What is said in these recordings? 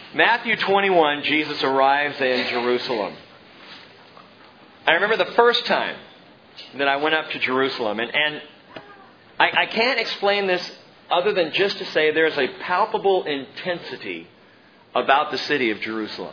Matthew 21, Jesus arrives in Jerusalem. I remember the first time that I went up to Jerusalem, and I can't explain this other than just to say there's a palpable intensity about the city of Jerusalem.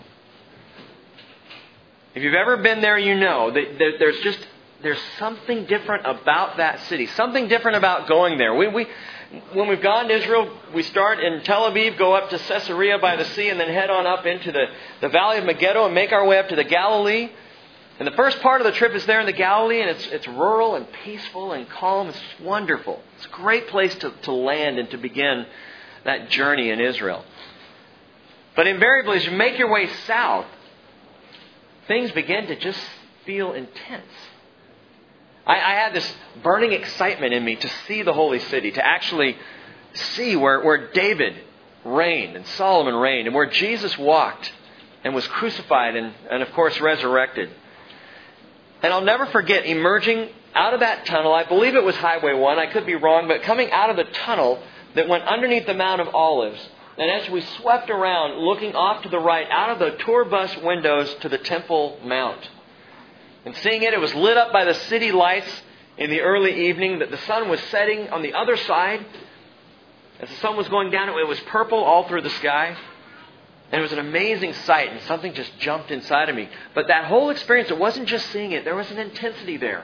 If you've ever been there, you know that there's something different about that city, something different about going there. When we've gone to Israel, we start in Tel Aviv, go up to Caesarea by the sea, and then head on up into the valley of Megiddo and make our way up to the Galilee. And the first part of the trip is there in the Galilee, and it's rural and peaceful and calm. It's wonderful. It's a great place to land and to begin that journey in Israel. But invariably, as you make your way south, things begin to just feel intense. I had this burning excitement in me to see the holy city, to actually see where David reigned and Solomon reigned, and where Jesus walked and was crucified and of course resurrected. And I'll never forget emerging out of that tunnel. I believe it was Highway 1. I could be wrong, but coming out of the tunnel that went underneath the Mount of Olives. And as we swept around, looking off to the right, out of the tour bus windows to the Temple Mount. And seeing it was lit up by the city lights in the early evening, that the sun was setting on the other side. As the sun was going down, it was purple all through the sky. And it was an amazing sight, and something just jumped inside of me. But that whole experience, it wasn't just seeing it, there was an intensity there.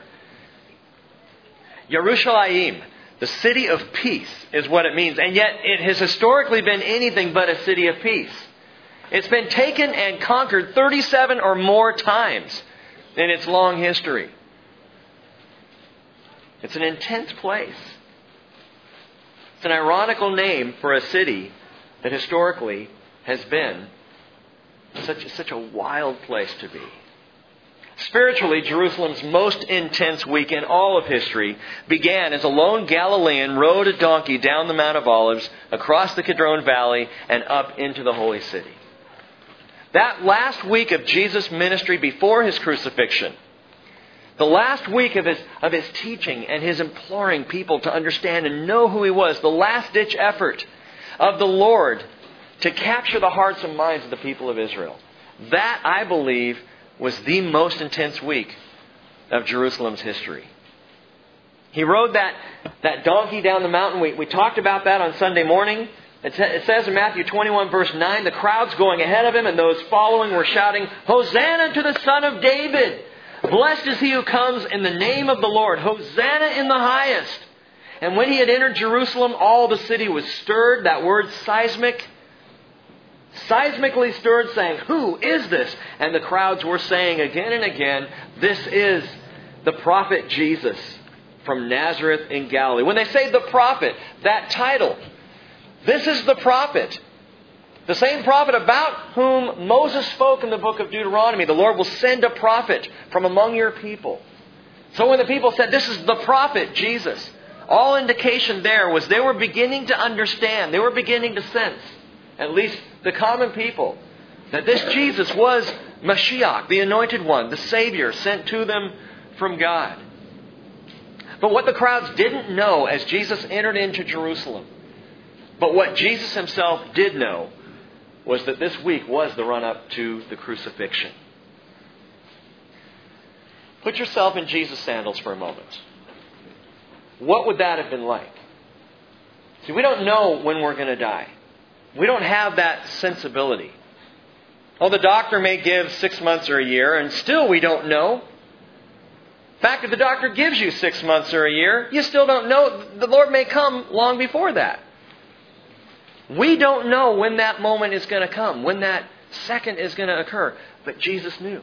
Yerushalayim, the city of peace, is what it means. And yet it has historically been anything but a city of peace. It's been taken and conquered 37 or more times in its long history. It's an intense place. It's an ironical name for a city that historically has been such a wild place to be. Spiritually, Jerusalem's most intense week in all of history began as a lone Galilean rode a donkey down the Mount of Olives, across the Kidron Valley, and up into the holy city. That last week of Jesus' ministry before His crucifixion, the last week of his teaching and His imploring people to understand and know who He was, the last-ditch effort of the Lord to capture the hearts and minds of the people of Israel. That, I believe, was the most intense week of Jerusalem's history. He rode that donkey down the mountain. We talked about that on Sunday morning. It says in Matthew 21 verse 9, the crowds going ahead of Him and those following were shouting, Hosanna to the Son of David! Blessed is He who comes in the name of the Lord! Hosanna in the highest! And when He had entered Jerusalem, all the city was stirred. That word seismically stirred, saying, Who is this? And the crowds were saying again and again, This is the prophet Jesus from Nazareth in Galilee. When they say the prophet, that title, this is the prophet. The same prophet about whom Moses spoke in the book of Deuteronomy. The Lord will send a prophet from among your people. So when the people said, This is the prophet Jesus, all indication there was they were beginning to understand. They were beginning to sense, at least the common people, that this Jesus was Mashiach, the Anointed One, the Savior sent to them from God. But what the crowds didn't know as Jesus entered into Jerusalem, but what Jesus Himself did know, was that this week was the run-up to the crucifixion. Put yourself in Jesus' sandals for a moment. What would that have been like? See, we don't know when we're going to die. We don't have that sensibility. Oh, the doctor may give 6 months or a year, and still we don't know. In fact, if the doctor gives you 6 months or a year, you still don't know. The Lord may come long before that. We don't know when that moment is going to come, when that second is going to occur. But Jesus knew.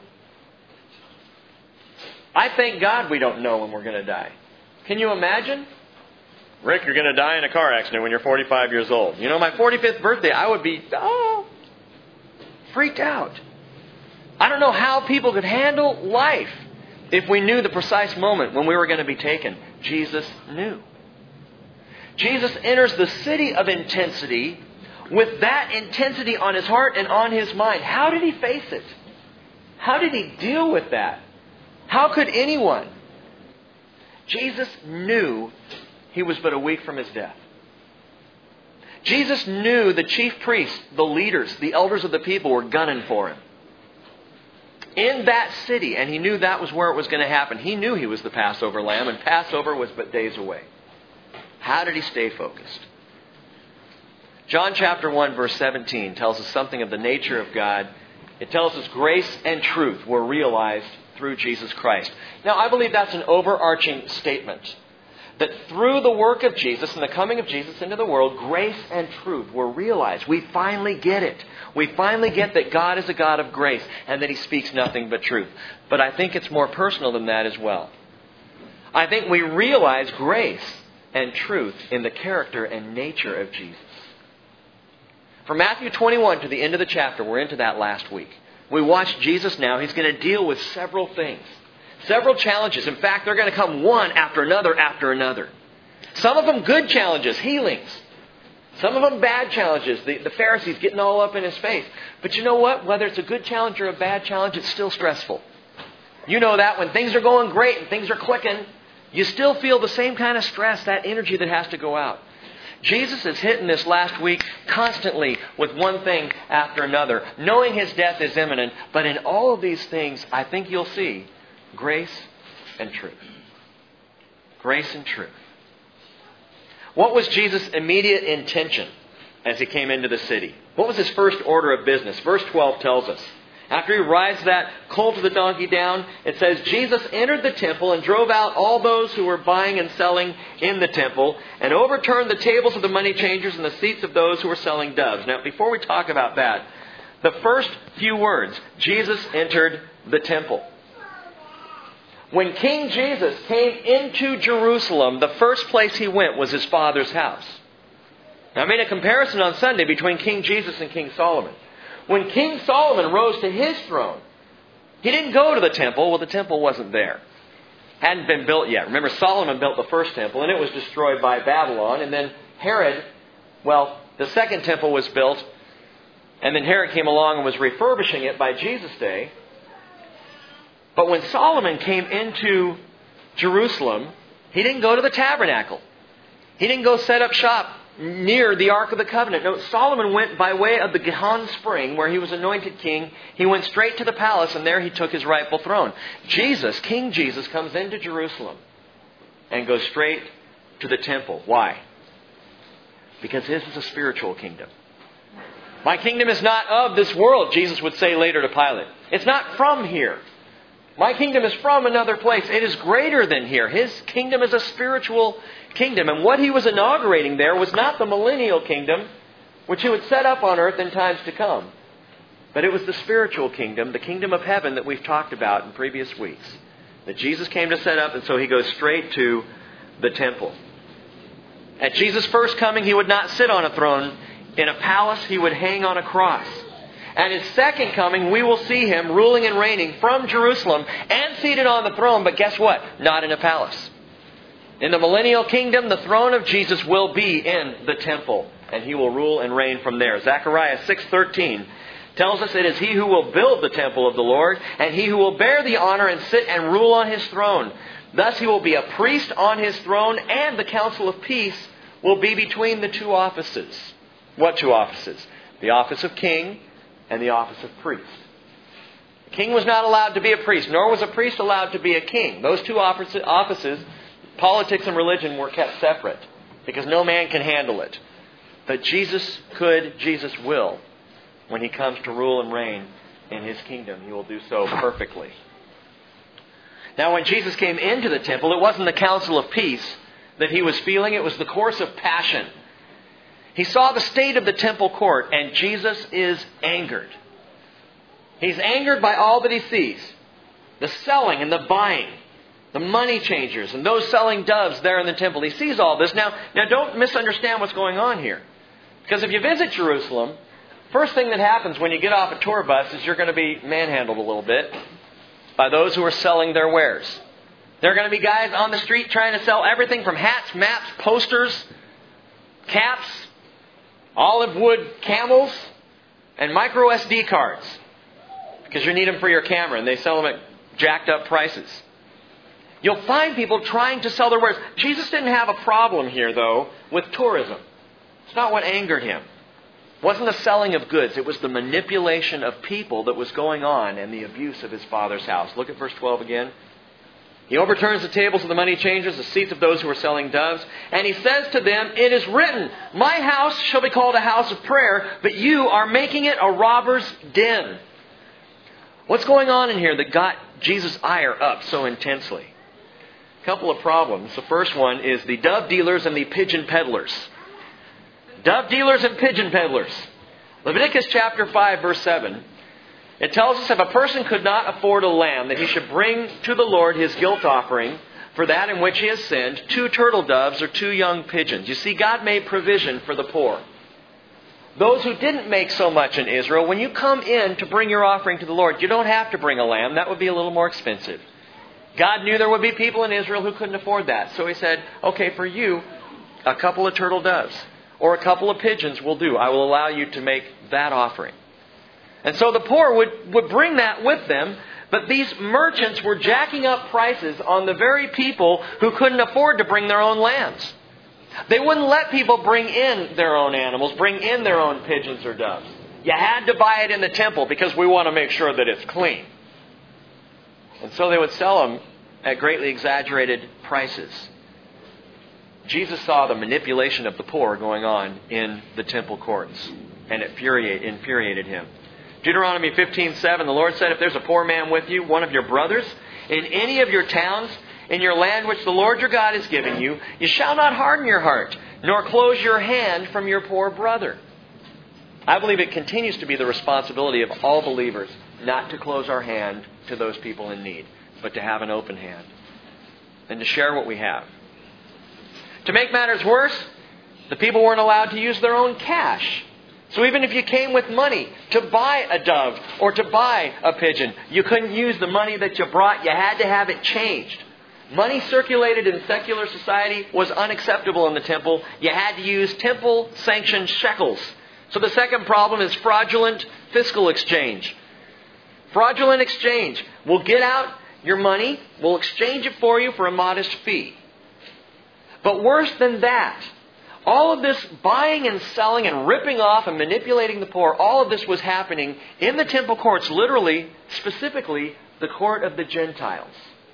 I thank God we don't know when we're going to die. Can you imagine? Rick, you're going to die in a car accident when you're 45 years old. You know, my 45th birthday, I would be freaked out. I don't know how people could handle life if we knew the precise moment when we were going to be taken. Jesus knew. Jesus enters the city of intensity with that intensity on His heart and on His mind. How did He face it? How did He deal with that? How could anyone? Jesus knew He was but a week from His death. Jesus knew the chief priests, the leaders, the elders of the people were gunning for him. In that city, and he knew that was where it was going to happen. He knew he was the Passover lamb, and Passover was but days away. How did he stay focused? John chapter 1 verse 17 tells us something of the nature of God. It tells us grace and truth were realized through Jesus Christ. Now, I believe that's an overarching statement. That through the work of Jesus and the coming of Jesus into the world, grace and truth were realized. We finally get it. We finally get that God is a God of grace and that He speaks nothing but truth. But I think it's more personal than that as well. I think we realize grace and truth in the character and nature of Jesus. From Matthew 21 to the end of the chapter, we're into that last week. We watched Jesus now. He's going to deal with several things. Several challenges. In fact, they're going to come one after another after another. Some of them good challenges, healings. Some of them bad challenges. The Pharisees getting all up in His face. But you know what? Whether it's a good challenge or a bad challenge, it's still stressful. You know that when things are going great and things are clicking, you still feel the same kind of stress, that energy that has to go out. Jesus is hitting this last week constantly with one thing after another, knowing His death is imminent. But in all of these things, I think you'll see grace and truth. Grace and truth. What was Jesus' immediate intention as He came into the city? What was His first order of business? Verse 12 tells us. After He rides that colt of the donkey down, it says, Jesus entered the temple and drove out all those who were buying and selling in the temple and overturned the tables of the money changers and the seats of those who were selling doves. Now, before we talk about that, the first few words, Jesus entered the temple. When King Jesus came into Jerusalem, the first place He went was His Father's house. Now, I made a comparison on Sunday between King Jesus and King Solomon. When King Solomon rose to his throne, he didn't go to the temple. Well, the temple wasn't there. Hadn't been built yet. Remember, Solomon built the first temple, and it was destroyed by Babylon. And then Herod, the second temple was built, and then Herod came along and was refurbishing it by Jesus' day. But when Solomon came into Jerusalem, he didn't go to the tabernacle. He didn't go set up shop near the Ark of the Covenant. No, Solomon went by way of the Gihon Spring, where he was anointed king. He went straight to the palace, and there he took his rightful throne. Jesus, King Jesus, comes into Jerusalem and goes straight to the temple. Why? Because his is a spiritual kingdom. My kingdom is not of this world, Jesus would say later to Pilate. It's not from here. My kingdom is from another place. It is greater than here. His kingdom is a spiritual kingdom. And what He was inaugurating there was not the millennial kingdom, which He would set up on earth in times to come. But it was the spiritual kingdom, the kingdom of heaven that we've talked about in previous weeks, that Jesus came to set up, and so He goes straight to the temple. At Jesus' first coming, He would not sit on a throne in a palace. He would hang on a cross. At His second coming, we will see Him ruling and reigning from Jerusalem and seated on the throne. But guess what? Not in a palace. In the millennial kingdom, the throne of Jesus will be in the temple, and He will rule and reign from there. Zechariah 6:13 tells us it is He who will build the temple of the Lord, and He who will bear the honor and sit and rule on His throne. Thus He will be a priest on His throne, and the council of peace will be between the two offices. What two offices? The office of king and the office of priest. The king was not allowed to be a priest, nor was a priest allowed to be a king. Those two offices, politics and religion, were kept separate because no man can handle it. But Jesus could, Jesus will. When He comes to rule and reign in His kingdom, He will do so perfectly. Now, when Jesus came into the temple, it wasn't the council of peace that He was feeling. It was the course of passion. He saw the state of the temple court, and Jesus is angered. He's angered by all that He sees. The selling and the buying. The money changers and those selling doves there in the temple. He sees all this. Now don't misunderstand what's going on here. Because if you visit Jerusalem, first thing that happens when you get off a tour bus is you're going to be manhandled a little bit by those who are selling their wares. There are going to be guys on the street trying to sell everything from hats, maps, posters, caps, olive wood camels, and micro SD cards. Because you need them for your camera, and they sell them at jacked up prices. You'll find people trying to sell their wares. Jesus didn't have a problem here, though, with tourism. It's not what angered him. It wasn't the selling of goods. It was the manipulation of people that was going on and the abuse of his father's house. Look at verse 12 again. He overturns the tables of the money changers, the seats of those who are selling doves. And he says to them, "It is written, my house shall be called a house of prayer, but you are making it a robber's den." What's going on in here that got Jesus' ire up so intensely? A couple of problems. The first one is the dove dealers and the pigeon peddlers. Dove dealers and pigeon peddlers. Leviticus chapter 5, verse 7. It tells us if a person could not afford a lamb, that he should bring to the Lord his guilt offering for that in which he has sinned, 2 turtle doves or 2 young pigeons. You see, God made provision for the poor. Those who didn't make so much in Israel, when you come in to bring your offering to the Lord, you don't have to bring a lamb. That would be a little more expensive. God knew there would be people in Israel who couldn't afford that. So He said, okay, for you, a couple of turtle doves or a couple of pigeons will do. I will allow you to make that offering. And so the poor would bring that with them, but these merchants were jacking up prices on the very people who couldn't afford to bring their own lambs. They wouldn't let people bring in their own animals, bring in their own pigeons or doves. You had to buy it in the temple because we want to make sure that it's clean. And so they would sell them at greatly exaggerated prices. Jesus saw the manipulation of the poor going on in the temple courts, and it infuriated Him. Deuteronomy 15:7, the Lord said, "If there's a poor man with you, one of your brothers, in any of your towns, in your land which the Lord your God is giving you, you shall not harden your heart, nor close your hand from your poor brother." I believe it continues to be the responsibility of all believers not to close our hand to those people in need, but to have an open hand and to share what we have. To make matters worse, the people weren't allowed to use their own cash. So even if you came with money to buy a dove or to buy a pigeon, you couldn't use the money that you brought. You had to have it changed. Money circulated in secular society was unacceptable in the temple. You had to use temple-sanctioned shekels. So the second problem is fraudulent fiscal exchange. Fraudulent exchange. We'll get out your money, we'll exchange it for you for a modest fee. But worse than that, all of this buying and selling and ripping off and manipulating the poor, all of this was happening in the temple courts, literally, specifically, the court of the Gentiles.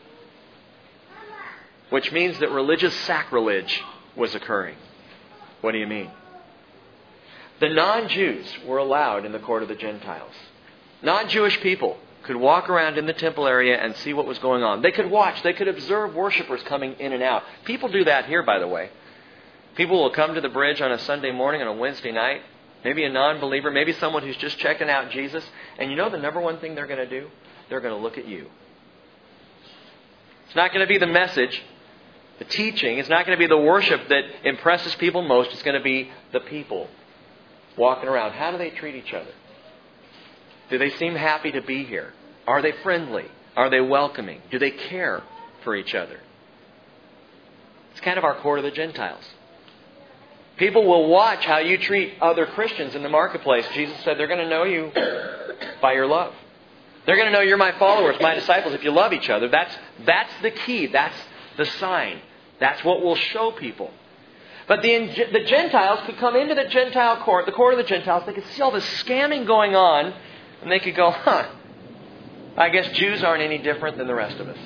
Which means that religious sacrilege was occurring. What do you mean? The non-Jews were allowed in the court of the Gentiles. Non-Jewish people could walk around in the temple area and see what was going on. They could watch. They could observe worshipers coming in and out. People do that here, by the way. People will come to the bridge on a Sunday morning, on a Wednesday night. Maybe a non-believer, maybe someone who's just checking out Jesus. And you know the number one thing they're going to do? They're going to look at you. It's not going to be the message, the teaching. It's not going to be the worship that impresses people most. It's going to be the people walking around. How do they treat each other? Do they seem happy to be here? Are they friendly? Are they welcoming? Do they care for each other? It's kind of our court of the Gentiles. People will watch how you treat other Christians in the marketplace. Jesus said they're going to know you by your love. They're going to know you're my followers, my disciples, if you love each other. That's the key. That's the sign. That's what will show people. But the Gentiles could come into the Gentile court, the court of the Gentiles. They could see all this scamming going on. And they could go, I guess Jews aren't any different than the rest of us.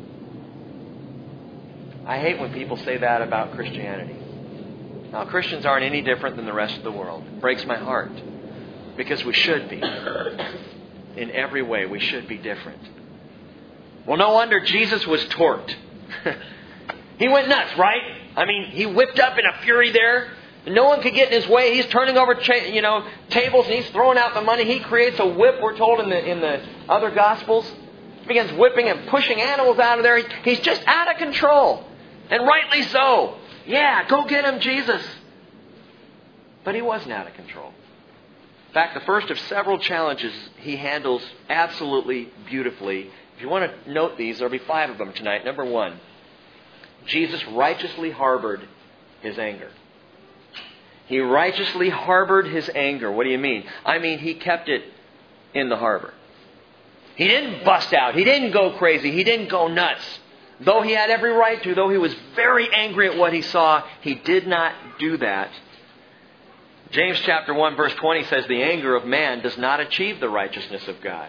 I hate when people say that about Christianity. No, Christians aren't any different than the rest of the world. It breaks my heart. Because we should be. In every way, we should be different. Well, no wonder Jesus was torqued. He went nuts, right? I mean, he whipped up in a fury there. No one could get in his way. He's turning over tables and he's throwing out the money. He creates a whip, we're told in the other Gospels. He begins whipping and pushing animals out of there. He's just out of control. And rightly so. Yeah, go get him, Jesus. But he wasn't out of control. In fact, the first of several challenges he handles absolutely beautifully. If you want to note these, there'll be 5 of them tonight. Number 1, Jesus righteously harbored his anger. He righteously harbored his anger. What do you mean? I mean, he kept it in the harbor. He didn't bust out. He didn't go crazy. He didn't go nuts. Though he had every right to, though he was very angry at what he saw, he did not do that. James chapter 1 verse 20 says, the anger of man does not achieve the righteousness of God.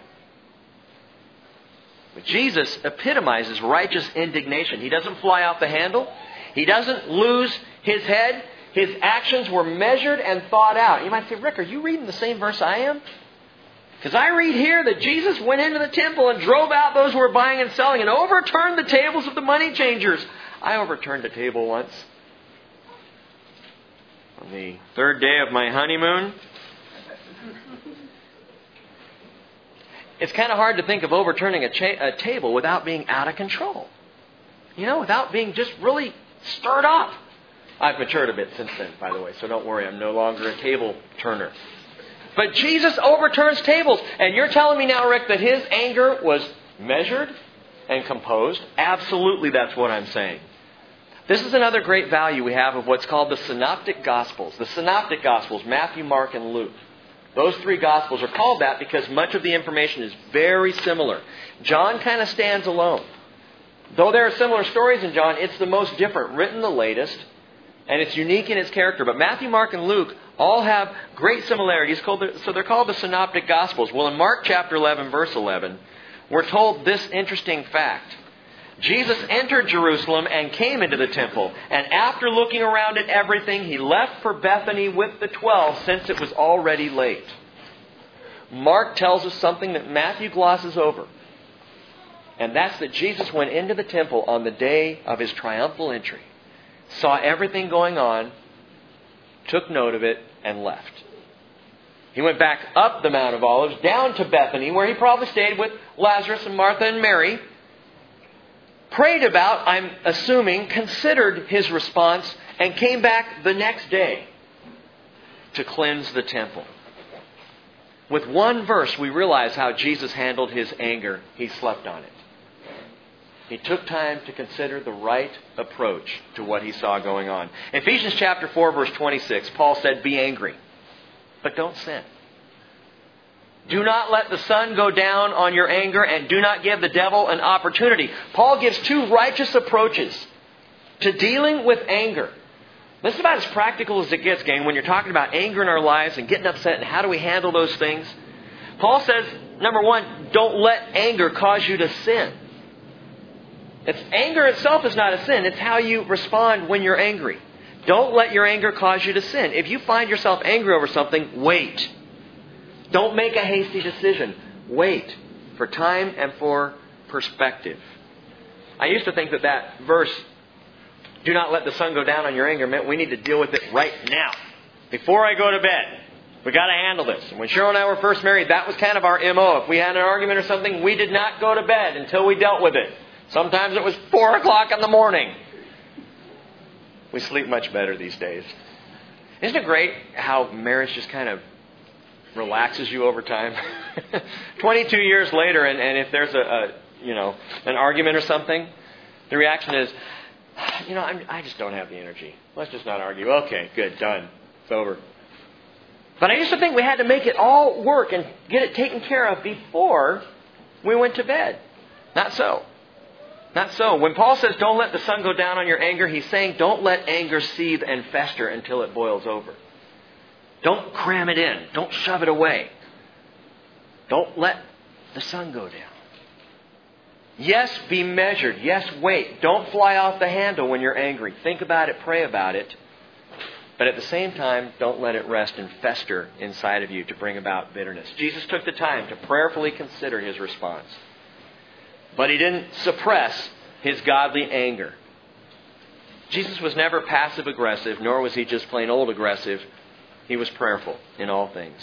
But Jesus epitomizes righteous indignation. He doesn't fly off the handle. He doesn't lose his head. His actions were measured and thought out. You might say, Rick, are you reading the same verse I am? Because I read here that Jesus went into the temple and drove out those who were buying and selling and overturned the tables of the money changers. I overturned a table once. On the third day of my honeymoon. It's kind of hard to think of overturning a table without being out of control. Without being just really stirred up. I've matured a bit since then, by the way, so don't worry, I'm no longer a table turner. But Jesus overturns tables. And you're telling me now, Rick, that his anger was measured and composed? Absolutely, that's what I'm saying. This is another great value we have of what's called the Synoptic Gospels. The Synoptic Gospels, Matthew, Mark, and Luke. Those three Gospels are called that because much of the information is very similar. John kind of stands alone. Though there are similar stories in John, it's the most different, written the latest, and it's unique in its character. But Matthew, Mark, and Luke all have great similarities, so they're called the Synoptic Gospels. Well, in Mark chapter 11, verse 11, we're told this interesting fact. Jesus entered Jerusalem and came into the temple, and after looking around at everything, he left for Bethany with the 12, since it was already late. Mark tells us something that Matthew glosses over. And that's that Jesus went into the temple on the day of his triumphal entry, saw everything going on, took note of it, and left. He went back up the Mount of Olives, down to Bethany, where he probably stayed with Lazarus and Martha and Mary, prayed about, I'm assuming, considered his response, and came back the next day to cleanse the temple. With one verse, we realize how Jesus handled his anger. He slept on it. He took time to consider the right approach to what he saw going on. In Ephesians chapter 4, verse 26, Paul said, be angry, but don't sin. Do not let the sun go down on your anger, and do not give the devil an opportunity. Paul gives two righteous approaches to dealing with anger. This is about as practical as it gets, gang, when you're talking about anger in our lives and getting upset and how do we handle those things. Paul says, number one, don't let anger cause you to sin. Anger itself is not a sin. It's how you respond when you're angry. Don't let your anger cause you to sin. If you find yourself angry over something, wait. Don't make a hasty decision. Wait for time and for perspective. I used to think that verse, do not let the sun go down on your anger, meant we need to deal with it right now. Before I go to bed, we got to handle this. And when Cheryl and I were first married, that was kind of our MO. If we had an argument or something, we did not go to bed until we dealt with it. Sometimes it was 4 o'clock in the morning. We sleep much better these days. Isn't it great how marriage just kind of relaxes you over time? 22 years later, and if there's an argument or something, the reaction is, I just don't have the energy. Let's just not argue. Okay, good, done. It's over. But I used to think we had to make it all work and get it taken care of before we went to bed. Not so. Not so. When Paul says don't let the sun go down on your anger, he's saying don't let anger seethe and fester until it boils over. Don't cram it in. Don't shove it away. Don't let the sun go down. Yes, be measured. Yes, wait. Don't fly off the handle when you're angry. Think about it. Pray about it. But at the same time, don't let it rest and fester inside of you to bring about bitterness. Jesus took the time to prayerfully consider his response. But he didn't suppress his godly anger. Jesus was never passive-aggressive, nor was he just plain old aggressive. He was prayerful in all things.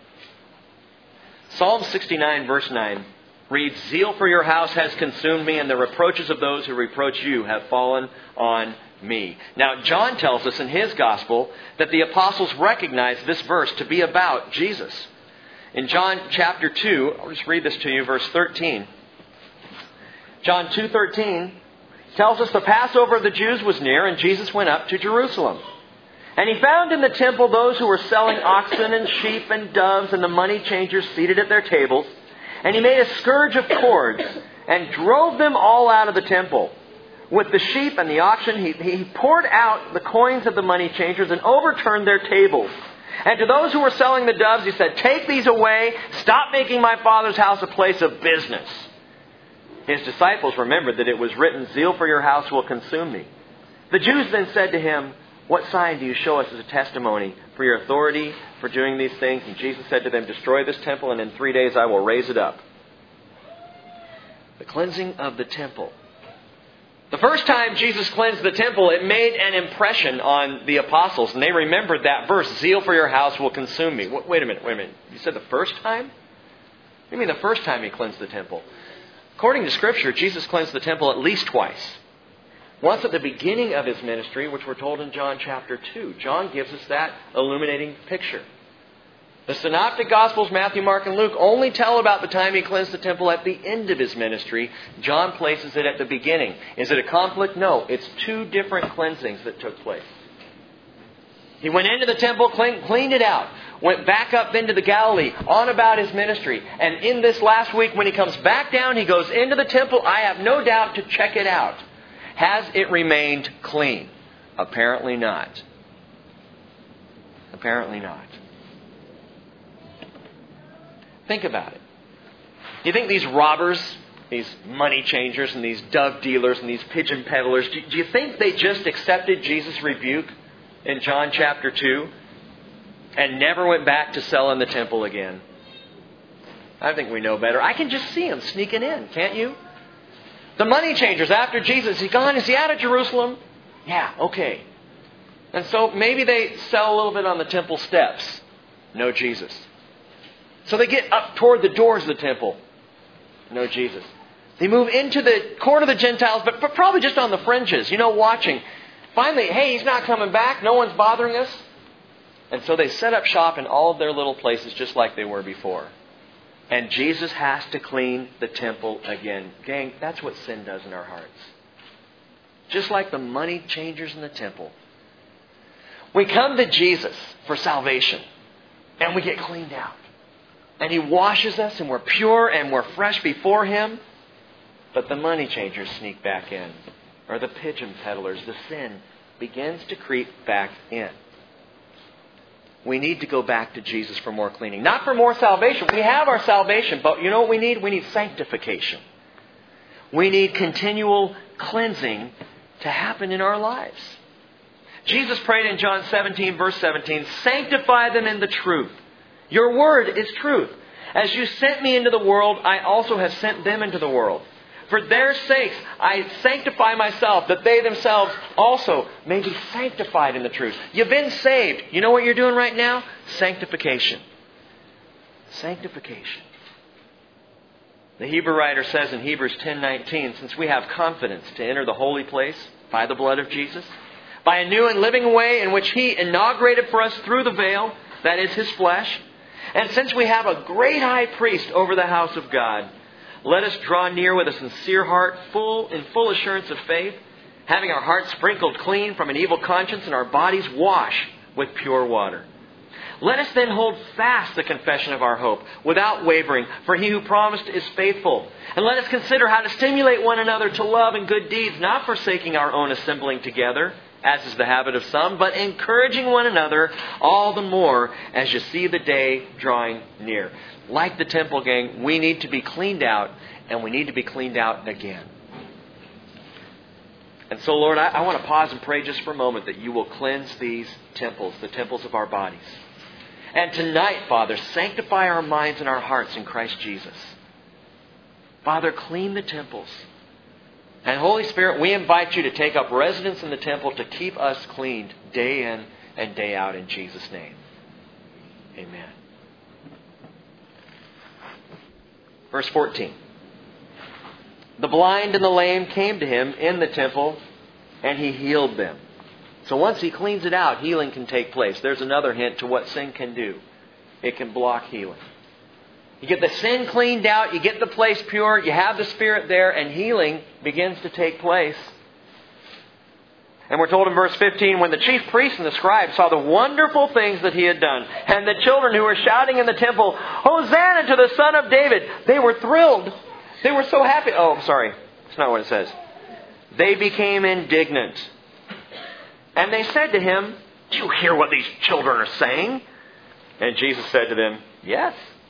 Psalm 69, verse 9 reads, zeal for your house has consumed me, and the reproaches of those who reproach you have fallen on me. Now, John tells us in his gospel that the apostles recognized this verse to be about Jesus. In John chapter 2, I'll just read this to you, verse 13. John 2:13 tells us the Passover of the Jews was near, and Jesus went up to Jerusalem. And he found in the temple those who were selling oxen and sheep and doves and the money changers seated at their tables. And he made a scourge of cords and drove them all out of the temple. With the sheep and the oxen, he poured out the coins of the money changers and overturned their tables. And to those who were selling the doves, he said, "Take these away. Stop making my Father's house a place of business." His disciples remembered that it was written, "Zeal for your house will consume me." The Jews then said to him, "What sign do you show us as a testimony for your authority for doing these things?" And Jesus said to them, "Destroy this temple, and in 3 days I will raise it up." The cleansing of the temple. The first time Jesus cleansed the temple, it made an impression on the apostles, and they remembered that verse, "Zeal for your house will consume me." Wait a minute. You said the first time? What do you mean the first time he cleansed the temple? According to Scripture, Jesus cleansed the temple at least twice. Once at the beginning of his ministry, which we're told in John chapter 2. John gives us that illuminating picture. The Synoptic Gospels, Matthew, Mark, and Luke, only tell about the time he cleansed the temple at the end of his ministry. John places it at the beginning. Is it a conflict? No. It's two different cleansings that took place. He went into the temple, cleaned it out, went back up into the Galilee, on about his ministry. And in this last week, when he comes back down, he goes into the temple, I have no doubt, to check it out. Has it remained clean? Apparently not. Apparently not. Think about it. Do you think these robbers, these money changers and these dove dealers and these pigeon peddlers, do you think they just accepted Jesus' rebuke in John chapter 2 and never went back to sell in the temple again? I think we know better. I can just see them sneaking in, can't you? The money changers, after Jesus, is he gone? Is he out of Jerusalem? Yeah, okay. And so maybe they sell a little bit on the temple steps. No Jesus. So they get up toward the doors of the temple. No Jesus. They move into the court of the Gentiles, but probably just on the fringes, watching. Finally, hey, he's not coming back. No one's bothering us. And so they set up shop in all of their little places just like they were before. And Jesus has to clean the temple again. Gang, that's what sin does in our hearts. Just like the money changers in the temple. We come to Jesus for salvation. And we get cleaned out. And He washes us and we're pure and we're fresh before Him. But the money changers sneak back in. Or the pigeon peddlers. The sin begins to creep back in. We need to go back to Jesus for more cleaning. Not for more salvation. We have our salvation. But you know what we need? We need sanctification. We need continual cleansing to happen in our lives. Jesus prayed in John 17, verse 17, "Sanctify them in the truth. Your word is truth. As you sent me into the world, I also have sent them into the world. For their sakes, I sanctify myself, that they themselves also may be sanctified in the truth." You've been saved. You know what you're doing right now? Sanctification. Sanctification. The Hebrew writer says in Hebrews 10:19, "Since we have confidence to enter the holy place by the blood of Jesus, by a new and living way in which He inaugurated for us through the veil, that is His flesh, and since we have a great high priest over the house of God, let us draw near with a sincere heart, in full assurance of faith, having our hearts sprinkled clean from an evil conscience and our bodies washed with pure water. Let us then hold fast the confession of our hope without wavering, for He who promised is faithful. And let us consider how to stimulate one another to love and good deeds, not forsaking our own assembling together, as is the habit of some, but encouraging one another all the more as you see the day drawing near." Like the temple, gang, we need to be cleaned out, and we need to be cleaned out again. And so, Lord, I want to pause and pray just for a moment that You will cleanse these temples, the temples of our bodies. And tonight, Father, sanctify our minds and our hearts in Christ Jesus. Father, clean the temples. And Holy Spirit, we invite You to take up residence in the temple to keep us cleaned day in and day out in Jesus' name. Amen. Verse 14. The blind and the lame came to Him in the temple, and He healed them. So once He cleans it out, healing can take place. There's another hint to what sin can do. It can block healing. You get the sin cleaned out, you get the place pure, you have the Spirit there, and healing begins to take place. And we're told in verse 15, when the chief priests and the scribes saw the wonderful things that He had done, and the children who were shouting in the temple, "Hosanna to the Son of David," they were thrilled. They were so happy. Oh, I'm sorry. That's not what it says. They became indignant. And they said to Him, "Do you hear what these children are saying?" And Jesus said to them, "Yes.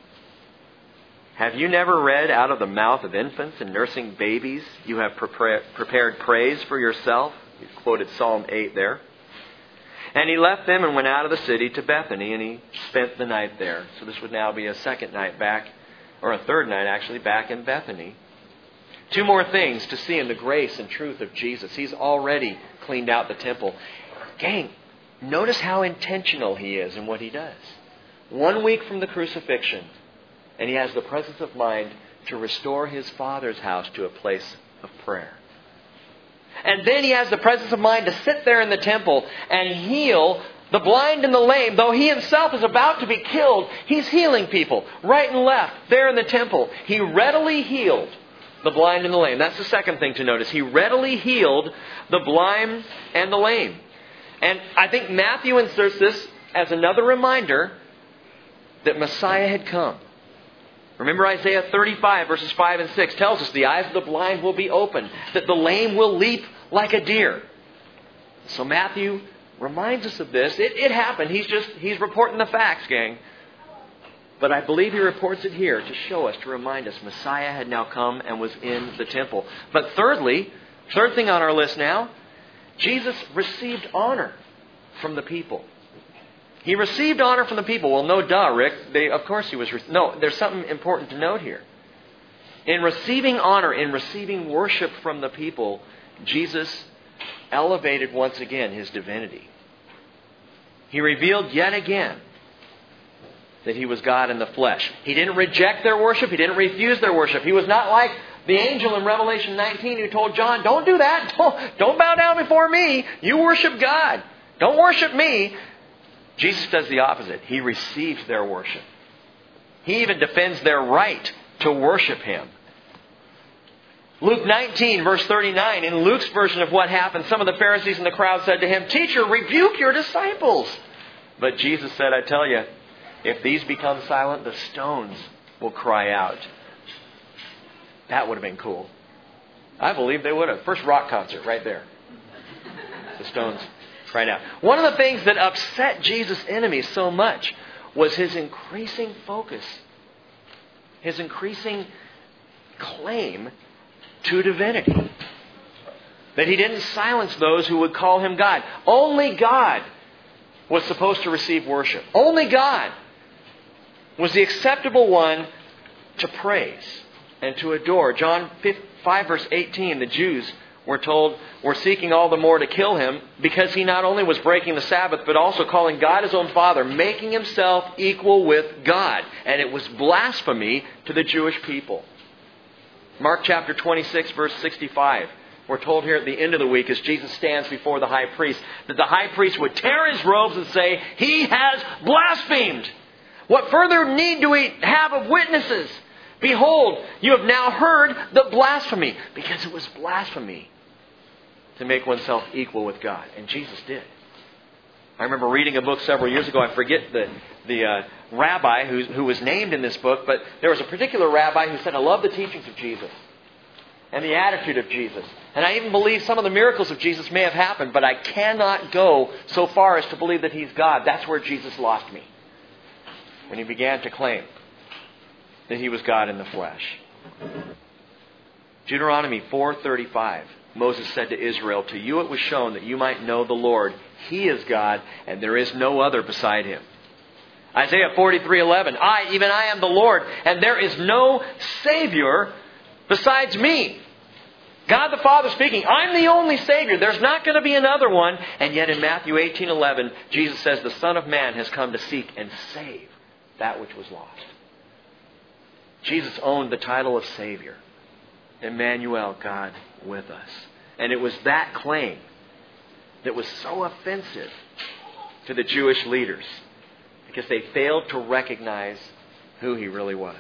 Have you never read, out of the mouth of infants and nursing babies, you have prepared praise for yourself?" He quoted Psalm 8 there. And he left them and went out of the city to Bethany, and he spent the night there. So this would now be a second night back, or a third night actually, back in Bethany. Two more things to see in the grace and truth of Jesus. He's already cleaned out the temple. Gang, notice how intentional he is in what he does. 1 week from the crucifixion, and he has the presence of mind to restore his Father's house to a place of prayer. And then he has the presence of mind to sit there in the temple and heal the blind and the lame. Though he himself is about to be killed, he's healing people right and left there in the temple. He readily healed the blind and the lame. That's the second thing to notice. He readily healed the blind and the lame. And I think Matthew inserts this as another reminder that Messiah had come. Remember Isaiah 35 verses 5 and 6 tells us the eyes of the blind will be opened, that the lame will leap like a deer. So Matthew reminds us of this. It happened. He's reporting the facts, gang. But I believe he reports it here to show us, to remind us, Messiah had now come and was in the temple. But third thing on our list now, Jesus received honor from the people. He received honor from the people. Well, no duh, Rick. Of course he was. No, there's something important to note here. In receiving honor, in receiving worship from the people, Jesus elevated once again his divinity. He revealed yet again that he was God in the flesh. He didn't reject their worship. He didn't refuse their worship. He was not like the angel in Revelation 19 who told John, "Don't do that. Don't bow down before me. You worship God. Don't worship me." Jesus does the opposite. He receives their worship. He even defends their right to worship Him. Luke 19, verse 39, in Luke's version of what happened, some of the Pharisees in the crowd said to Him, "Teacher, rebuke your disciples." But Jesus said, "I tell you, if these become silent, the stones will cry out." That would have been cool. I believe they would have. First rock concert right there. The stones cried out. One of the things that upset Jesus' enemies so much was his increasing focus, his increasing claim to divinity. That he didn't silence those who would call him God. Only God was supposed to receive worship. Only God was the acceptable one to praise and to adore. John 5 verse 18, the Jews were told were seeking all the more to kill him because he not only was breaking the Sabbath but also calling God his own Father, making himself equal with God. And it was blasphemy to the Jewish people. Mark chapter 26 verse 65. We're told here at the end of the week as Jesus stands before the high priest that the high priest would tear his robes and say, "He has blasphemed. What further need do we have of witnesses? Behold, you have now heard the blasphemy." Because it was blasphemy to make oneself equal with God. And Jesus did. I remember reading a book several years ago. I forget the rabbi who was named in this book, but there was a particular rabbi who said, "I love the teachings of Jesus and the attitude of Jesus. And I even believe some of the miracles of Jesus may have happened, but I cannot go so far as to believe that He's God." That's where Jesus lost me. When He began to claim that He was God in the flesh. Deuteronomy 4:35. Moses said to Israel, "To you it was shown that you might know the Lord. He is God, and there is no other beside Him." Isaiah 43:11. Even I am the Lord, and there is no Savior besides me. God the Father speaking, I'm the only Savior. There's not going to be another one. And yet in Matthew 18:11, Jesus says, "The Son of Man has come to seek and save that which was lost." Jesus owned the title of Savior. Emmanuel, God with us. And it was that claim that was so offensive to the Jewish leaders because they failed to recognize who He really was.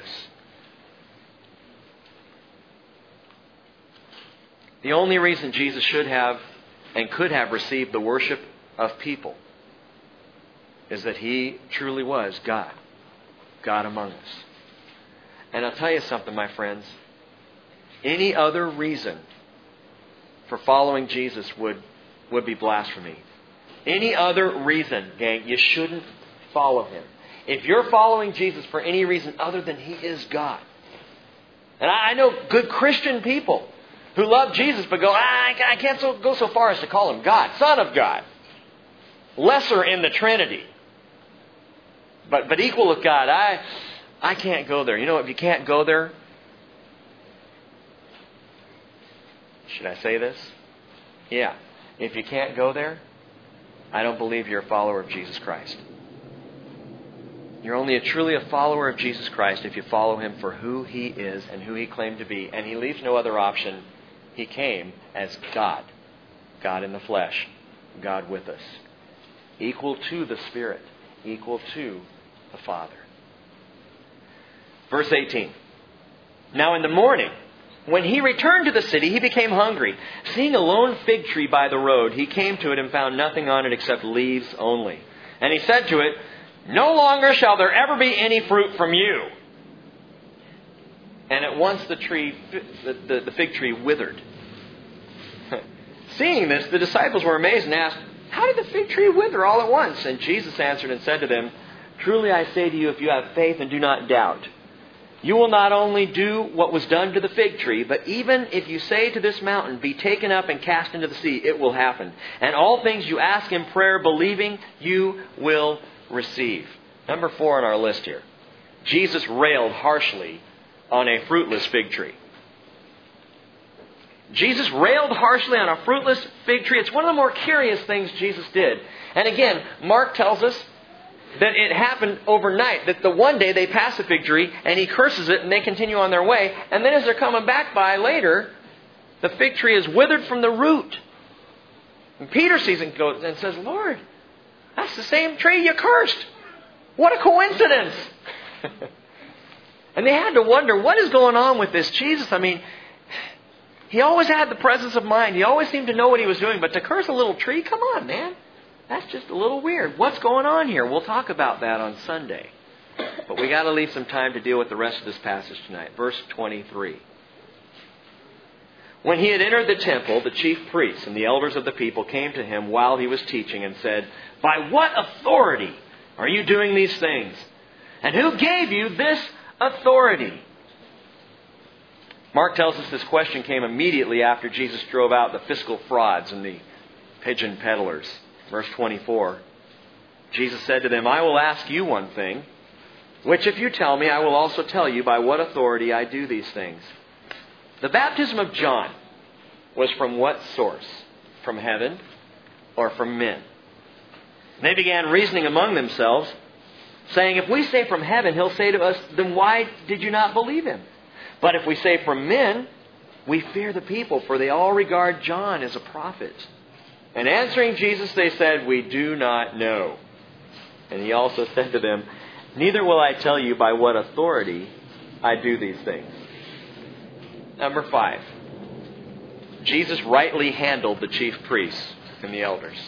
The only reason Jesus should have and could have received the worship of people is that He truly was God. God among us. And I'll tell you something, my friends. Any other reason for following Jesus would be blasphemy. Any other reason, gang, you shouldn't follow Him. If you're following Jesus for any reason other than He is God. And I know good Christian people who love Jesus but go, I can't go so far as to call Him God, Son of God. Lesser in the Trinity. But equal with God. I can't go there. You know, if you can't go there, should I say this? Yeah. If you can't go there, I don't believe you're a follower of Jesus Christ. You're only truly a follower of Jesus Christ if you follow Him for who He is and who He claimed to be. And He leaves no other option. He came as God. God in the flesh. God with us. Equal to the Spirit. Equal to the Father. Verse 18. Now in the morning, when He returned to the city, He became hungry. Seeing a lone fig tree by the road, He came to it and found nothing on it except leaves only. And He said to it, no longer shall there ever be any fruit from you. And at once the fig tree withered. Seeing this, the disciples were amazed and asked, how did the fig tree wither all at once? And Jesus answered and said to them, truly I say to you, if you have faith and do not doubt, you will not only do what was done to the fig tree, but even if you say to this mountain, be taken up and cast into the sea, it will happen. And all things you ask in prayer, believing, you will receive. Number 4 on our list here. Jesus railed harshly on a fruitless fig tree. Jesus railed harshly on a fruitless fig tree. It's one of the more curious things Jesus did. And again, Mark tells us that it happened overnight. That the one day they pass the fig tree and He curses it and they continue on their way. And then as they're coming back by later, the fig tree is withered from the root. And Peter sees it and says, Lord, that's the same tree you cursed. What a coincidence. And they had to wonder, what is going on with this Jesus? I mean, He always had the presence of mind. He always seemed to know what He was doing. But to curse a little tree, come on, man. That's just a little weird. What's going on here? We'll talk about that on Sunday. But we got to leave some time to deal with the rest of this passage tonight. Verse 23. When He had entered the temple, the chief priests and the elders of the people came to Him while He was teaching and said, by what authority are you doing these things? And who gave you this authority? Mark tells us this question came immediately after Jesus drove out the fiscal frauds and the pigeon peddlers. Verse 24. Jesus said to them, I will ask you one thing, which if you tell me, I will also tell you by what authority I do these things. The baptism of John was from what source? From heaven or from men? They began reasoning among themselves, saying, if we say from heaven, He'll say to us, then why did you not believe Him? But if we say from men, we fear the people, for they all regard John as a prophet. And answering Jesus, they said, we do not know. And He also said to them, neither will I tell you by what authority I do these things. Number 5. Jesus rightly handled the chief priests and the elders.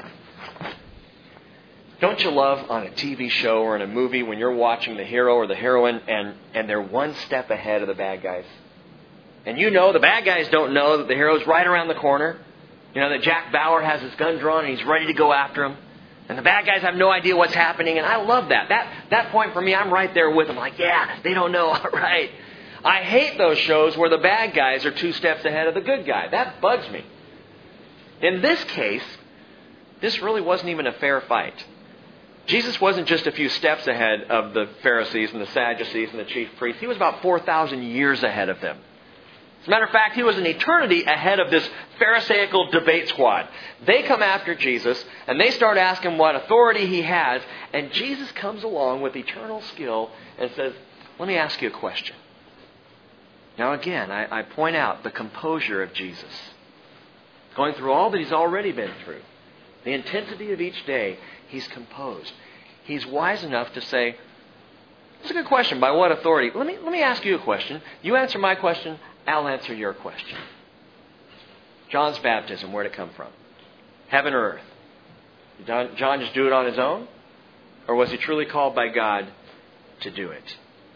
Don't you love on a TV show or in a movie when you're watching the hero or the heroine and they're one step ahead of the bad guys? And you know the bad guys don't know that the hero's right around the corner. You know that Jack Bauer has his gun drawn and he's ready to go after him. And the bad guys have no idea what's happening. And I love that. That point for me, I'm right there with them. Like, yeah, they don't know. All right. I hate those shows where the bad guys are 2 steps ahead of the good guy. That bugs me. In this case, this really wasn't even a fair fight. Jesus wasn't just a few steps ahead of the Pharisees and the Sadducees and the chief priests. He was about 4,000 years ahead of them. As a matter of fact, He was an eternity ahead of this Pharisaical debate squad. They come after Jesus and they start asking what authority He has. And Jesus comes along with eternal skill and says, let me ask you a question. Now again, I point out the composure of Jesus. Going through all that He's already been through. The intensity of each day, He's composed. He's wise enough to say, it's a good question. By what authority? Let me ask you a question. You answer my question, I'll answer your question. John's baptism, where'd it come from? Heaven or earth? Did John just do it on his own? Or was he truly called by God to do it?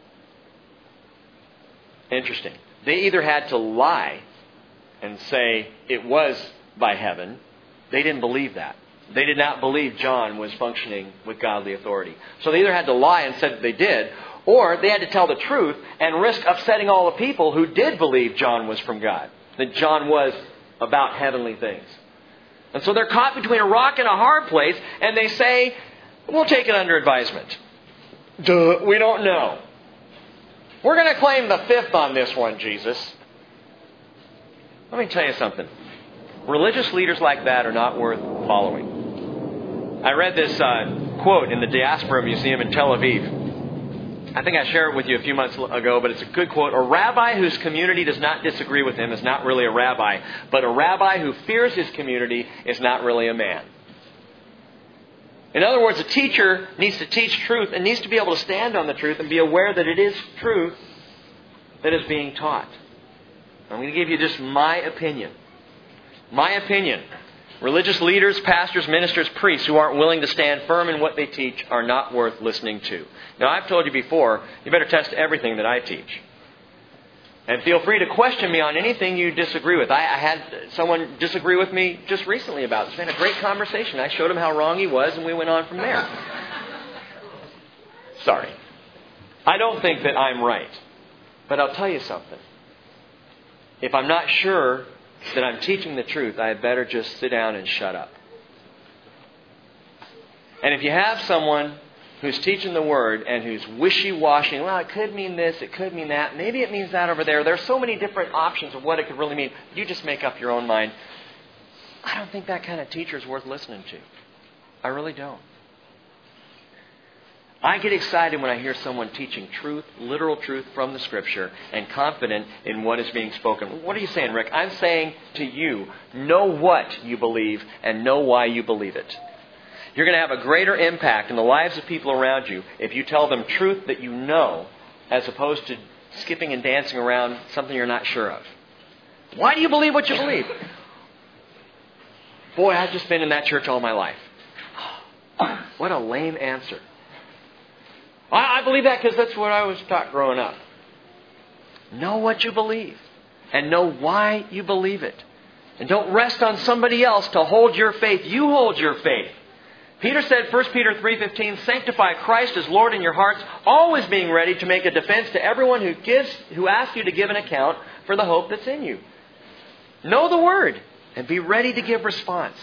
Interesting. They either had to lie and say it was by heaven. They didn't believe that. They did not believe John was functioning with godly authority. So they either had to lie and said that they did, or they had to tell the truth and risk upsetting all the people who did believe John was from God, that John was about heavenly things. And so they're caught between a rock and a hard place, and they say, we'll take it under advisement. Duh, we don't know. We're going to claim the fifth on this one, Jesus. Let me tell you something. Religious leaders like that are not worth following. I read this quote in the Diaspora Museum in Tel Aviv. I think I shared it with you a few months ago, but it's a good quote. A rabbi whose community does not disagree with him is not really a rabbi, but a rabbi who fears his community is not really a man. In other words, a teacher needs to teach truth and needs to be able to stand on the truth and be aware that it is truth that is being taught. I'm going to give you just my opinion. My opinion. Religious leaders, pastors, ministers, priests who aren't willing to stand firm in what they teach are not worth listening to. Now, I've told you before, you better test everything that I teach. And feel free to question me on anything you disagree with. I had someone disagree with me just recently about this. We had a great conversation. I showed him how wrong he was, and we went on from there. Sorry. I don't think that I'm right. But I'll tell you something. If I'm not sure that I'm teaching the truth, I had better just sit down and shut up. And if you have someone who's teaching the Word and who's wishy-washy, well, it could mean this, it could mean that, maybe it means that over there. There's so many different options of what it could really mean. You just make up your own mind. I don't think that kind of teacher is worth listening to. I really don't. I get excited when I hear someone teaching truth, literal truth from the Scripture, and confident in what is being spoken. What are you saying, Rick? I'm saying to you, know what you believe and know why you believe it. You're going to have a greater impact in the lives of people around you if you tell them truth that you know, as opposed to skipping and dancing around something you're not sure of. Why do you believe what you believe? Boy, I've just been in that church all my life. What a lame answer. I believe that because that's what I was taught growing up. Know what you believe. And know why you believe it. And don't rest on somebody else to hold your faith. You hold your faith. Peter said, 1 Peter 3:15, sanctify Christ as Lord in your hearts, always being ready to make a defense to everyone who asks you to give an account for the hope that's in you. Know the Word and be ready to give response.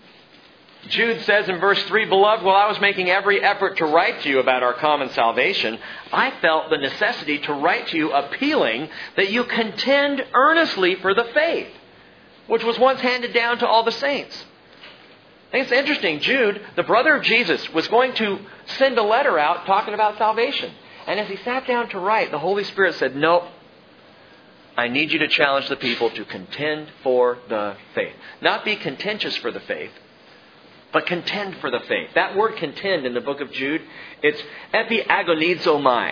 Jude says in verse 3, Beloved, while I was making every effort to write to you about our common salvation, I felt the necessity to write to you appealing that you contend earnestly for the faith, which was once handed down to all the saints. I think it's interesting. Jude, the brother of Jesus, was going to send a letter out talking about salvation. And as he sat down to write, the Holy Spirit said, No, I need you to challenge the people to contend for the faith. Not be contentious for the faith, but contend for the faith. That word contend in the book of Jude, it's epiagonizomai.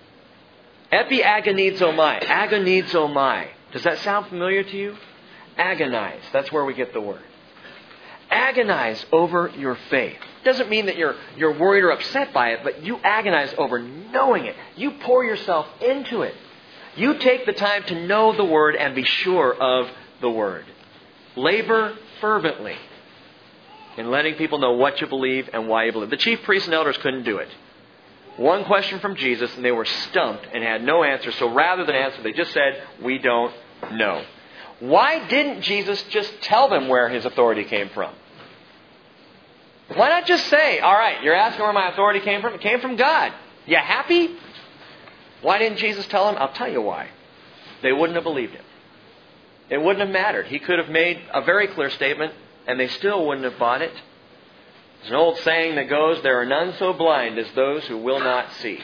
Epiagonizomai. Agonizomai. Does that sound familiar to you? Agonize. That's where we get the word. Agonize over your faith. Doesn't mean that you're worried or upset by it, but you agonize over knowing it. You pour yourself into it. You take the time to know the Word and be sure of the Word. Labor fervently in letting people know what you believe and why you believe. The chief priests and elders couldn't do it. One question from Jesus and they were stumped and had no answer. So rather than answer, they just said, we don't know. Why didn't Jesus just tell them where His authority came from? Why not just say, all right, you're asking where my authority came from? It came from God. You happy? Why didn't Jesus tell them? I'll tell you why. They wouldn't have believed Him. It wouldn't have mattered. He could have made a very clear statement and they still wouldn't have bought it. There's an old saying that goes, there are none so blind as those who will not see.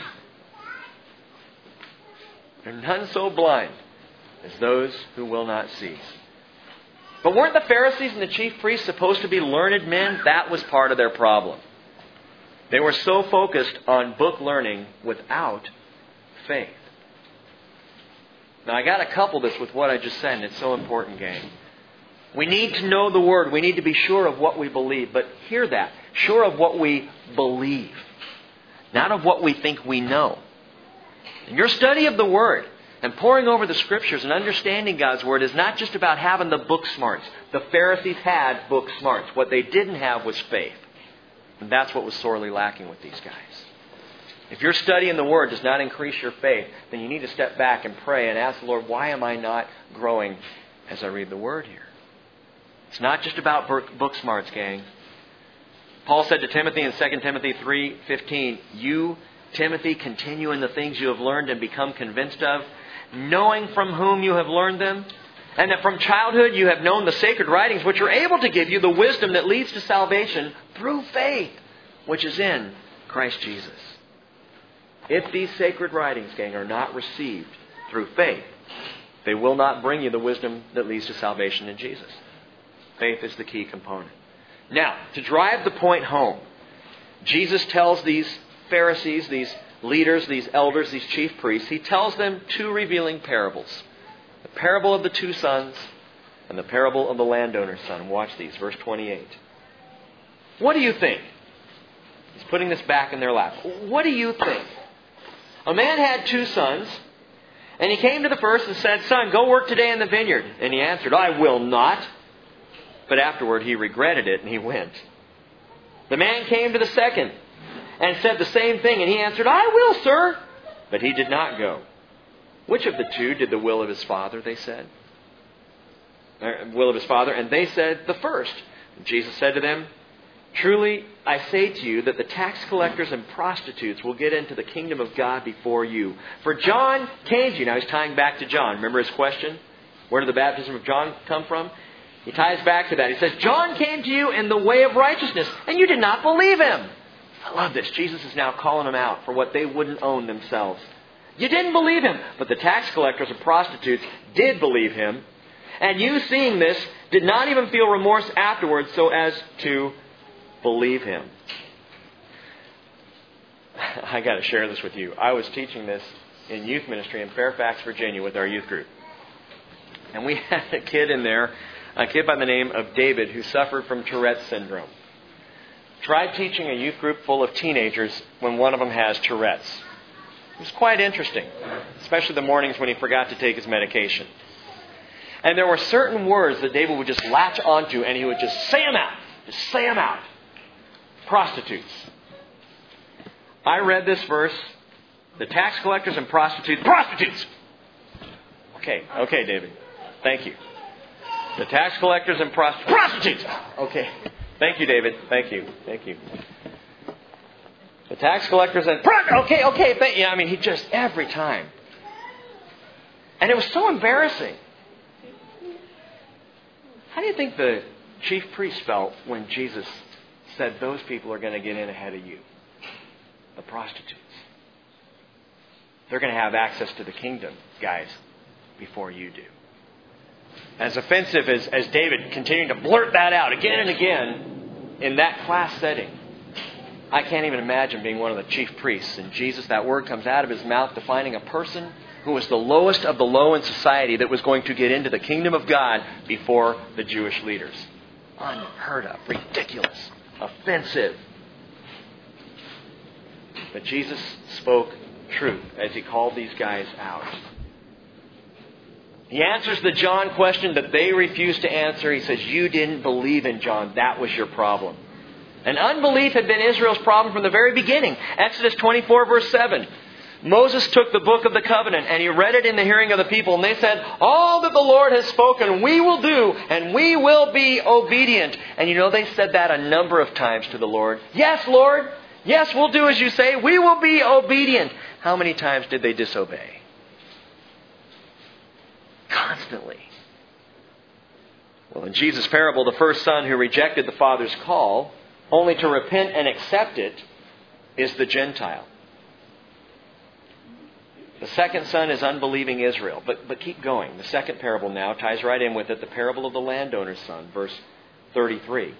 There are none so blind as those who will not see. But weren't the Pharisees and the chief priests supposed to be learned men? That was part of their problem. They were so focused on book learning without faith. Now I got to couple this with what I just said, and it's so important, gang. We need to know the Word. We need to be sure of what we believe. But hear that. Sure of what we believe. Not of what we think we know. In your study of the Word, And poring over the Scriptures and understanding God's Word is not just about having the book smarts. The Pharisees had book smarts. What they didn't have was faith. And that's what was sorely lacking with these guys. If your study in the Word does not increase your faith, then you need to step back and pray and ask the Lord, why am I not growing as I read the Word here? It's not just about book smarts, gang. Paul said to Timothy in 2 Timothy 3:15, you, Timothy, continue in the things you have learned and become convinced of, knowing from whom you have learned them, and that from childhood you have known the sacred writings, which are able to give you the wisdom that leads to salvation through faith, which is in Christ Jesus. If these sacred writings, gang, are not received through faith, they will not bring you the wisdom that leads to salvation in Jesus. Faith is the key component. Now, to drive the point home, Jesus tells these Pharisees, these leaders, these elders, these chief priests, He tells them two revealing parables. The parable of the two sons and the parable of the landowner's son. Watch these, verse 28. What do you think? He's putting this back in their lap. What do you think? A man had two sons, and he came to the first and said, son, go work today in the vineyard. And he answered, I will not. But afterward he regretted it and he went. The man came to the second and said the same thing, and he answered, I will, sir. But he did not go. Which of the two did the will of his father, they said? Will of his father. And they said, the first. And Jesus said to them, truly, I say to you that the tax collectors and prostitutes will get into the kingdom of God before you. For John came to you. Now he's tying back to John. Remember his question? Where did the baptism of John come from? He ties back to that. He says, John came to you in the way of righteousness, and you did not believe him. I love this. Jesus is now calling them out for what they wouldn't own themselves. You didn't believe him, but the tax collectors and prostitutes did believe him. And you, seeing this, did not even feel remorse afterwards so as to believe him. I got to share this with you. I was teaching this in youth ministry in Fairfax, Virginia with our youth group. And we had a kid in there, a kid by the name of David, who suffered from Tourette's syndrome. Tried teaching a youth group full of teenagers when one of them has Tourette's. It was quite interesting, especially the mornings when he forgot to take his medication. And there were certain words that David would just latch onto and he would just say them out. Just say them out. Prostitutes. I read this verse. The tax collectors and prostitutes. Prostitutes! Okay, David. Thank you. The tax collectors and prostitutes. Okay. Thank you, David. Thank you. The tax collectors and okay. He just every time. And it was so embarrassing. How do you think the chief priest felt when Jesus said those people are going to get in ahead of you? The prostitutes. They're going to have access to the kingdom, guys, before you do. As offensive as David continued to blurt that out again and again in that class setting, I can't even imagine being one of the chief priests. And Jesus, that word comes out of his mouth defining a person who was the lowest of the low in society that was going to get into the kingdom of God before the Jewish leaders. Unheard of, ridiculous, offensive. But Jesus spoke truth as he called these guys out. He answers the John question that they refused to answer. He says, you didn't believe in John. That was your problem. And unbelief had been Israel's problem from the very beginning. Exodus 24, verse 7. Moses took the book of the covenant and he read it in the hearing of the people. And they said, all that the Lord has spoken we will do, and we will be obedient. And they said that a number of times to the Lord. Yes, Lord. Yes, we'll do as you say. We will be obedient. How many times did they disobey? Constantly. Well, in Jesus' parable, the first son who rejected the father's call, only to repent and accept it, is the Gentile. The second son is unbelieving Israel. But keep going. The second parable now ties right in with it, the parable of the landowner's son, verse 33.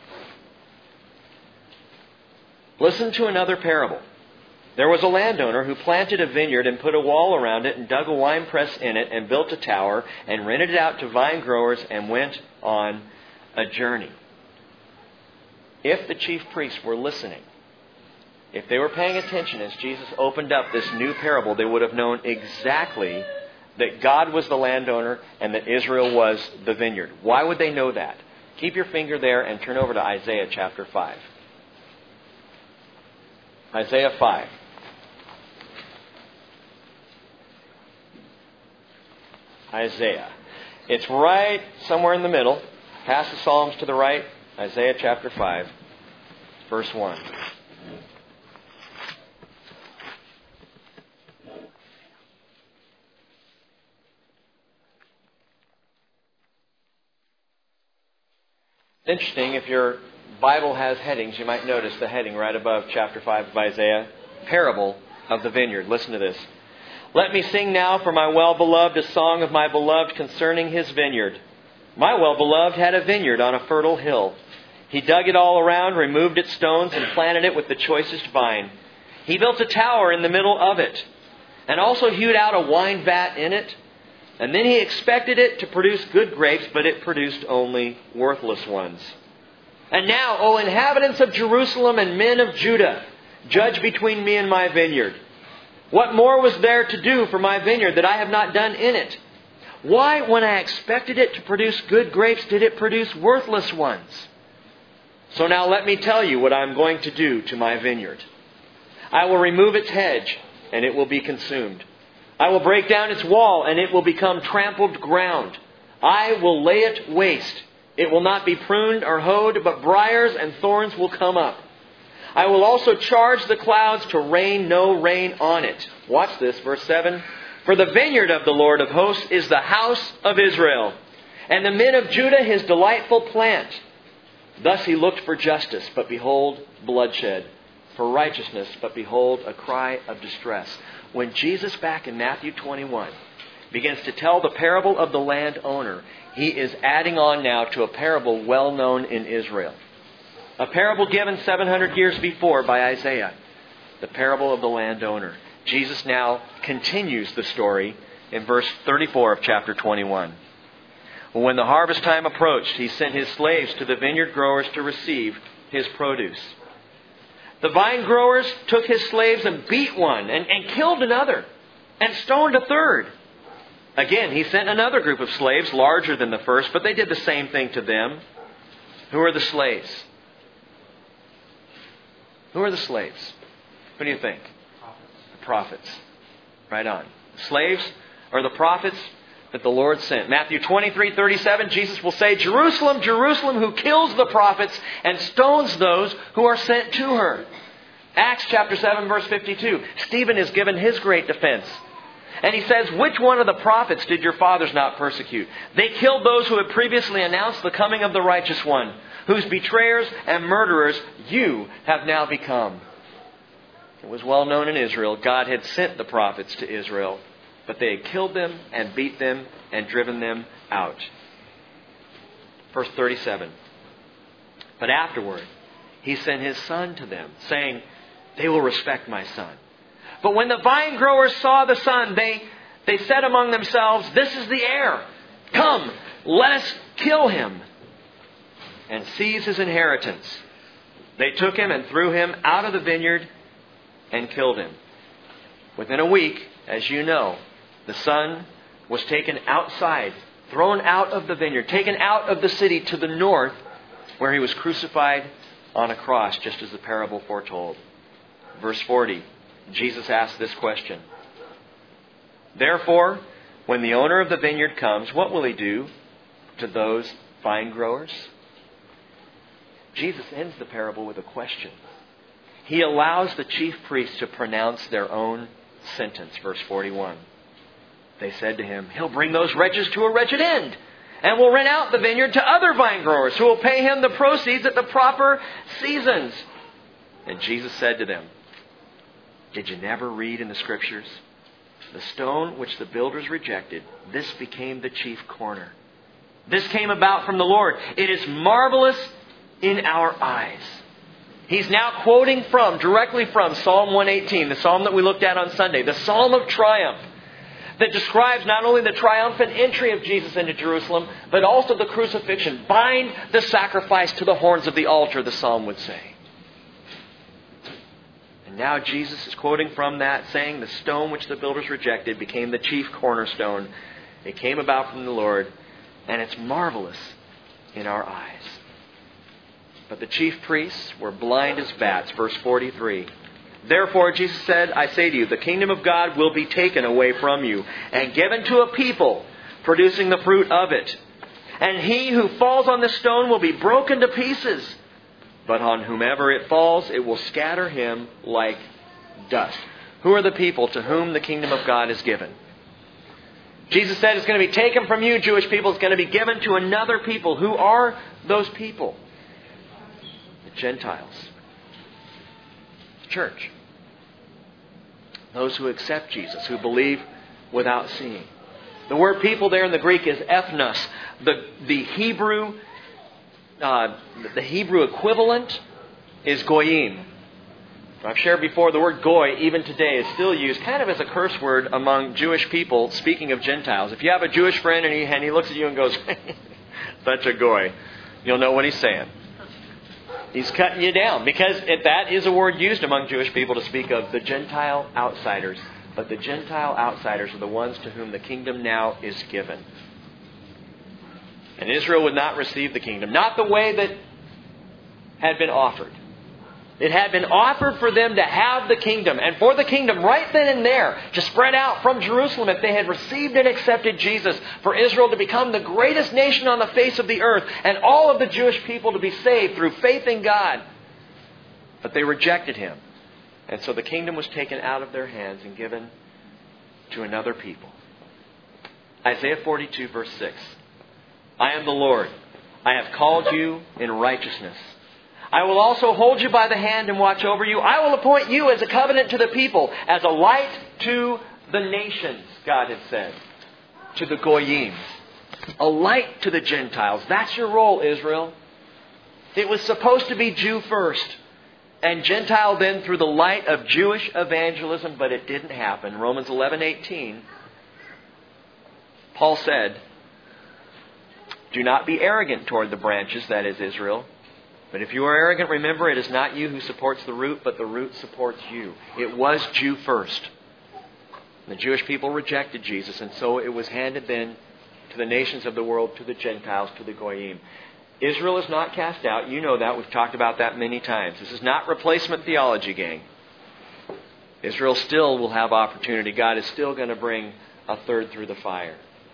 Listen to another parable. There was a landowner who planted a vineyard and put a wall around it and dug a winepress in it and built a tower and rented it out to vine growers and went on a journey. If the chief priests were listening, if they were paying attention as Jesus opened up this new parable, they would have known exactly that God was the landowner and that Israel was the vineyard. Why would they know that? Keep your finger there and turn over to Isaiah chapter 5. Isaiah 5. Isaiah. It's right somewhere in the middle. Past the Psalms to the right. Isaiah chapter 5. Verse 1. Interesting, if your Bible has headings, you might notice the heading right above chapter 5 of Isaiah, Parable of the Vineyard. Listen to this. Let me sing now for my well-beloved a song of my beloved concerning his vineyard. My well-beloved had a vineyard on a fertile hill. He dug it all around, removed its stones, and planted it with the choicest vine. He built a tower in the middle of it, and also hewed out a wine vat in it. And then he expected it to produce good grapes, but it produced only worthless ones. And now, O inhabitants of Jerusalem and men of Judah, judge between me and my vineyard. What more was there to do for my vineyard that I have not done in it? Why, when I expected it to produce good grapes, did it produce worthless ones? So now let me tell you what I am going to do to my vineyard. I will remove its hedge, and it will be consumed. I will break down its wall, and it will become trampled ground. I will lay it waste. It will not be pruned or hoed, but briars and thorns will come up. I will also charge the clouds to rain no rain on it. Watch this, verse 7. For the vineyard of the Lord of hosts is the house of Israel, and the men of Judah his delightful plant. Thus he looked for justice, but behold, bloodshed. For righteousness, but behold, a cry of distress. When Jesus, back in Matthew 21, begins to tell the parable of the landowner, he is adding on now to a parable well known in Israel. A parable given 700 years before by Isaiah. The parable of the landowner. Jesus now continues the story in verse 34 of chapter 21. When the harvest time approached, he sent his slaves to the vineyard growers to receive his produce. The vine growers took his slaves and beat one and killed another and stoned a third. Again, he sent another group of slaves larger than the first, but they did the same thing to them. Who are the slaves? Who are the slaves? Who do you think? The prophets. Right on. Slaves are the prophets that the Lord sent. Matthew 23:37, Jesus will say, Jerusalem, Jerusalem, who kills the prophets and stones those who are sent to her. Acts chapter 7, verse 52. Stephen is given his great defense. And he says, which one of the prophets did your fathers not persecute? They killed those who had previously announced the coming of the righteous one, whose betrayers and murderers you have now become. It was well known in Israel, God had sent the prophets to Israel, but they had killed them and beat them and driven them out. Verse 37. But afterward, he sent his son to them, saying, they will respect my son. But when the vine growers saw the son, they said among themselves, this is the heir. Come, let us kill him and seize his inheritance. They took him and threw him out of the vineyard and killed him. Within a week, as you know, the son was taken outside, thrown out of the vineyard, taken out of the city to the north, where he was crucified on a cross, just as the parable foretold. Verse 40, Jesus asked this question. Therefore, when the owner of the vineyard comes, what will he do to those vine growers? Jesus ends the parable with a question. He allows the chief priests to pronounce their own sentence. Verse 41. They said to him, he'll bring those wretches to a wretched end, and will rent out the vineyard to other vine growers who will pay him the proceeds at the proper seasons. And Jesus said to them, did you never read in the Scriptures? The stone which the builders rejected, this became the chief corner. This came about from the Lord. It is marvelous in our eyes. He's now quoting directly from Psalm 118, the psalm that we looked at on Sunday, the psalm of triumph that describes not only the triumphant entry of Jesus into Jerusalem, but also the crucifixion. Bind the sacrifice to the horns of the altar, the psalm would say. And now Jesus is quoting from that, saying, the stone which the builders rejected became the chief cornerstone. It came about from the Lord, and it's marvelous in our eyes. But the chief priests were blind as bats. Verse 43. Therefore, Jesus said, I say to you, the kingdom of God will be taken away from you and given to a people producing the fruit of it. And he who falls on this stone will be broken to pieces. But on whomever it falls, it will scatter him like dust. Who are the people to whom the kingdom of God is given? Jesus said it's going to be taken from you, Jewish people. It's going to be given to another people. Who are those people? The Gentiles. Church. Those who accept Jesus, who believe without seeing. The word people there in the Greek is ethnos. The Hebrew equivalent is goyim. I've shared before, the word goy, even today, is still used kind of as a curse word among Jewish people, speaking of Gentiles. If you have a Jewish friend and he looks at you and goes, such a goy, you'll know what he's saying. He's cutting you down, because that is a word used among Jewish people to speak of the Gentile outsiders. But the Gentile outsiders are the ones to whom the kingdom now is given. And Israel would not receive the kingdom. Not the way that had been offered. It had been offered for them to have the kingdom. And for the kingdom right then and there to spread out from Jerusalem if they had received and accepted Jesus. For Israel to become the greatest nation on the face of the earth. And all of the Jewish people to be saved through faith in God. But they rejected Him. And so the kingdom was taken out of their hands and given to another people. Isaiah 42 verse 6. I am the Lord. I have called you in righteousness. I will also hold you by the hand and watch over you. I will appoint you as a covenant to the people, as a light to the nations, God had said. To the Goyim. A light to the Gentiles. That's your role, Israel. It was supposed to be Jew first. And Gentile then through the light of Jewish evangelism, but it didn't happen. Romans 11:18. Paul said, do not be arrogant toward the branches, that is Israel. But if you are arrogant, remember, it is not you who supports the root, but the root supports you. It was Jew first. The Jewish people rejected Jesus, and so it was handed then to the nations of the world, to the Gentiles, to the Goyim. Israel is not cast out. You know that. We've talked about that many times. This is not replacement theology, gang. Israel still will have opportunity. God is still going to bring a third through the fire.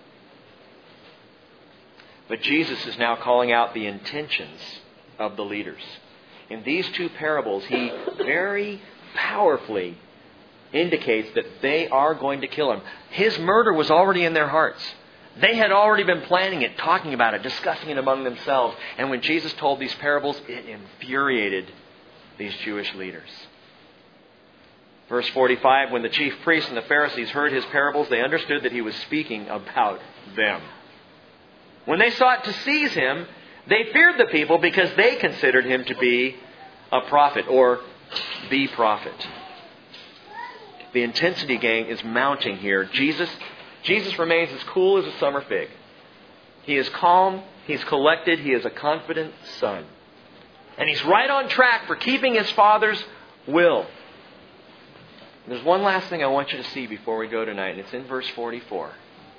But Jesus is now calling out the intentions of the leaders. In these two parables, He very powerfully indicates that they are going to kill Him. His murder was already in their hearts. They had already been planning it, talking about it, discussing it among themselves. And when Jesus told these parables, it infuriated these Jewish leaders. Verse 45, when the chief priests and the Pharisees heard His parables, they understood that He was speaking about them. When they sought to seize Him, they feared the people because they considered Him to be a prophet, or the prophet. The intensity, gang, is mounting here. Jesus remains as cool as a summer fig. He is calm, He's collected, He is a confident son. And He's right on track for keeping His Father's will. There's one last thing I want you to see before we go tonight, and it's in verse 44.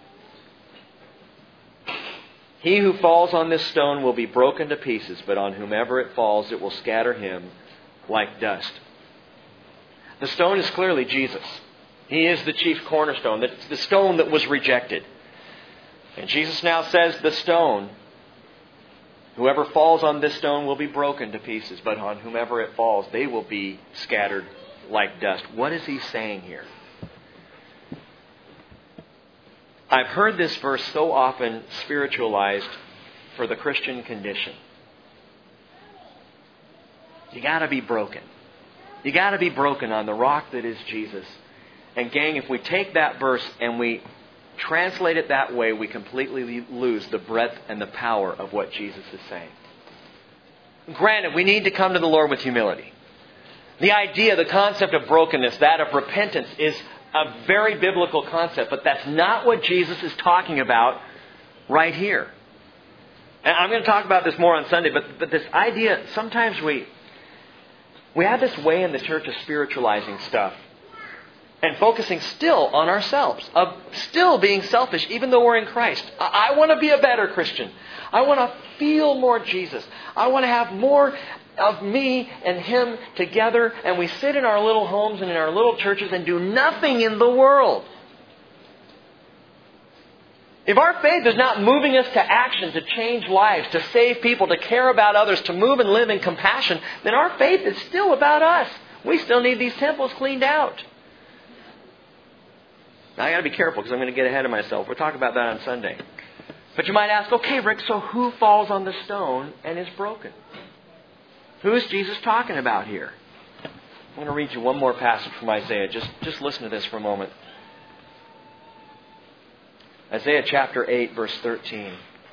He who falls on this stone will be broken to pieces, but on whomever it falls, it will scatter him like dust. The stone is clearly Jesus. He is the chief cornerstone, the stone that was rejected. And Jesus now says the stone, whoever falls on this stone will be broken to pieces, but on whomever it falls, they will be scattered like dust. What is He saying here? I've heard this verse so often spiritualized for the Christian condition. You got to be broken. You got to be broken on the rock that is Jesus. And gang, if we take that verse and we translate it that way, we completely lose the breadth and the power of what Jesus is saying. Granted, we need to come to the Lord with humility. The idea, the concept of brokenness, that of repentance, is a very biblical concept, but that's not what Jesus is talking about right here. And I'm going to talk about this more on Sunday, but this idea, sometimes we We have this way in the church of spiritualizing stuff and focusing still on ourselves, of still being selfish even though we're in Christ. I want to be a better Christian. I want to feel more Jesus. I want to have more of me and Him together, and we sit in our little homes and in our little churches and do nothing in the world. If our faith is not moving us to action, to change lives, to save people, to care about others, to move and live in compassion, then our faith is still about us. We still need these temples cleaned out. Now, I got to be careful because I'm going to get ahead of myself. We'll talk about that on Sunday. But you might ask, okay, Rick, so who falls on the stone and is broken? Who is Jesus talking about here? I'm going to read you one more passage from Isaiah. Just listen to this for a moment. Isaiah chapter 8, verse 13.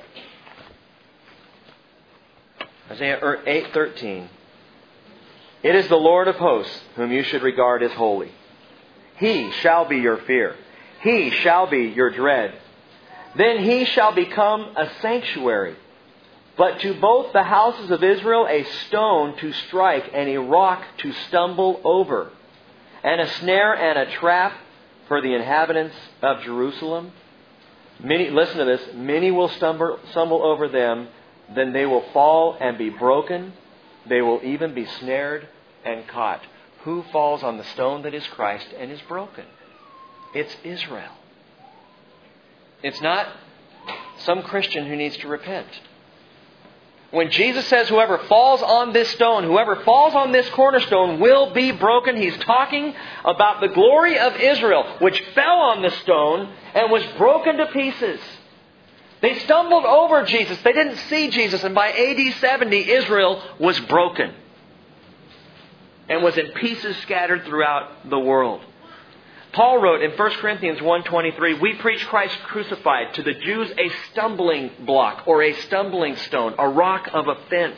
Isaiah 8:13. It is the Lord of hosts whom you should regard as holy. He shall be your fear. He shall be your dread. Then He shall become a sanctuary, but to both the houses of Israel a stone to strike and a rock to stumble over, and a snare and a trap for the inhabitants of Jerusalem. Many, listen to this, many will stumble over them, then they will fall and be broken. They will even be snared and caught. Who falls on the stone that is Christ and is broken? It's Israel. It's not some Christian who needs to repent. When Jesus says whoever falls on this stone, whoever falls on this cornerstone will be broken, He's talking about the glory of Israel, which fell on the stone and was broken to pieces. They stumbled over Jesus. They didn't see Jesus. And by AD 70, Israel was broken and was in pieces scattered throughout the world. Paul wrote in 1 Corinthians 1:23, we preach Christ crucified, to the Jews a stumbling block or a stumbling stone, a rock of offense.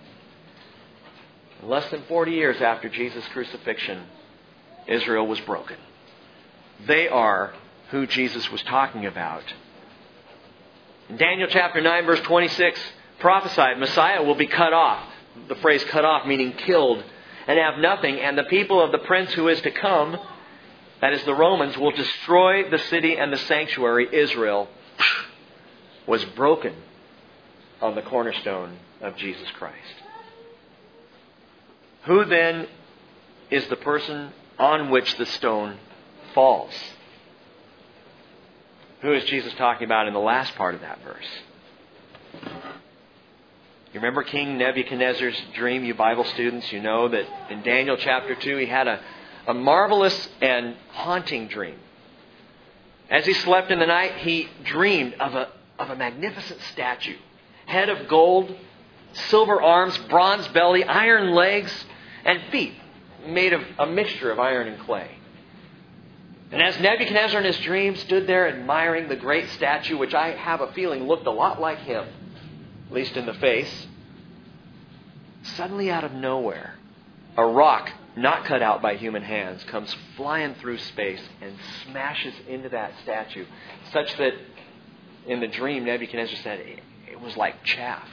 Less than 40 years after Jesus' crucifixion, Israel was broken. They are who Jesus was talking about. In Daniel chapter 9, verse 26, prophesied Messiah will be cut off. The phrase cut off meaning killed, and have nothing, and the people of the prince who is to come, that is, the Romans, will destroy the city and the sanctuary. Israel was broken on the cornerstone of Jesus Christ. Who then is the person on which the stone falls? Who is Jesus talking about in the last part of that verse? You remember King Nebuchadnezzar's dream, you Bible students? You know that in Daniel chapter 2 he had a marvelous and haunting dream. As he slept in the night, he dreamed of a magnificent statue. Head of gold, silver arms, bronze belly, iron legs, and feet made of a mixture of iron and clay. And as Nebuchadnezzar in his dream stood there admiring the great statue, which I have a feeling looked a lot like him, at least in the face, suddenly out of nowhere, a rock not cut out by human hands comes flying through space and smashes into that statue, such that in the dream Nebuchadnezzar said it was like chaff.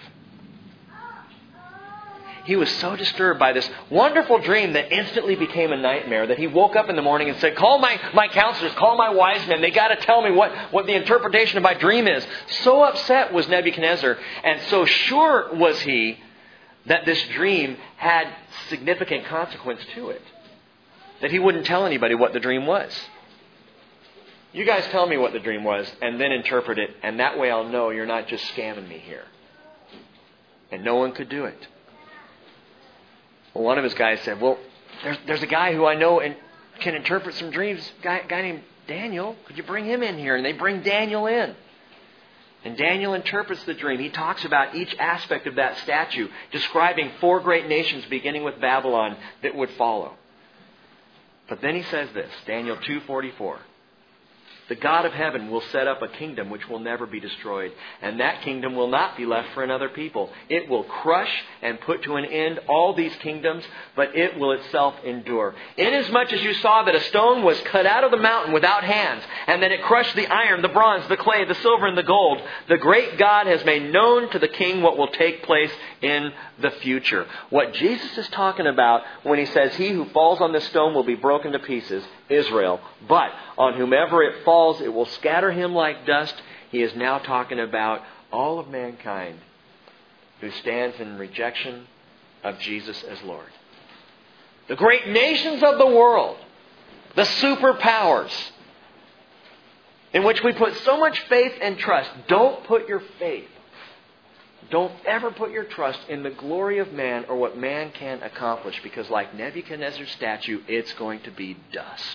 He was so disturbed by this wonderful dream that instantly became a nightmare that he woke up in the morning and said, call my counselors, call my wise men. They got to tell me what the interpretation of my dream is. So upset was Nebuchadnezzar, and so sure was he that this dream had significant consequence to it, that he wouldn't tell anybody what the dream was. You guys tell me what the dream was and then interpret it, and that way I'll know you're not just scamming me here. And no one could do it. Well, one of his guys said, well, there's a guy who I know and can interpret some dreams, a guy named Daniel. Could you bring him in here? And they bring Daniel in. And Daniel interprets the dream. He talks about each aspect of that statue, describing 4 great nations beginning with Babylon that would follow. But then he says this, Daniel 2:44. The God of heaven will set up a kingdom which will never be destroyed, and that kingdom will not be left for another people. It will crush and put to an end all these kingdoms, but it will itself endure. Inasmuch as you saw that a stone was cut out of the mountain without hands, and that it crushed the iron, the bronze, the clay, the silver, and the gold, the great God has made known to the king what will take place in the future. What Jesus is talking about when he says, he who falls on this stone will be broken to pieces, Israel. But on whomever it falls, it will scatter him like dust. He is now talking about all of mankind who stands in rejection of Jesus as Lord. The great nations of the world, the superpowers, in which we put so much faith and trust. Don't put your faith, don't ever put your trust in the glory of man or what man can accomplish, because like Nebuchadnezzar's statue, it's going to be dust.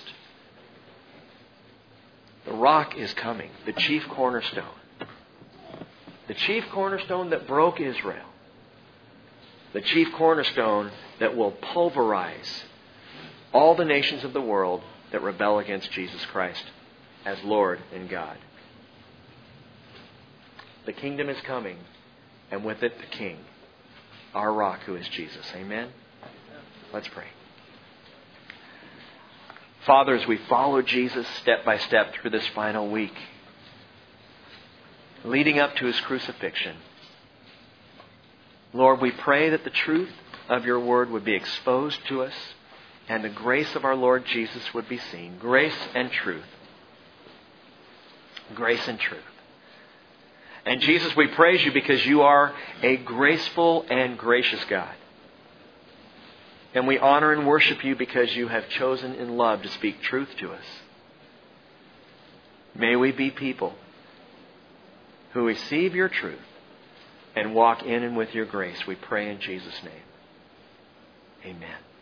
The rock is coming, the chief cornerstone. The chief cornerstone that broke Israel. The chief cornerstone that will pulverize all the nations of the world that rebel against Jesus Christ as Lord and God. The kingdom is coming, and with it the King, our rock who is Jesus. Amen? Let's pray. Father, as we follow Jesus step by step through this final week, leading up to His crucifixion, Lord, we pray that the truth of Your Word would be exposed to us and the grace of our Lord Jesus would be seen. Grace and truth. Grace and truth. And Jesus, we praise You because You are a graceful and gracious God. And we honor and worship You because You have chosen in love to speak truth to us. May we be people who receive Your truth and walk in and with Your grace. We pray in Jesus' name. Amen.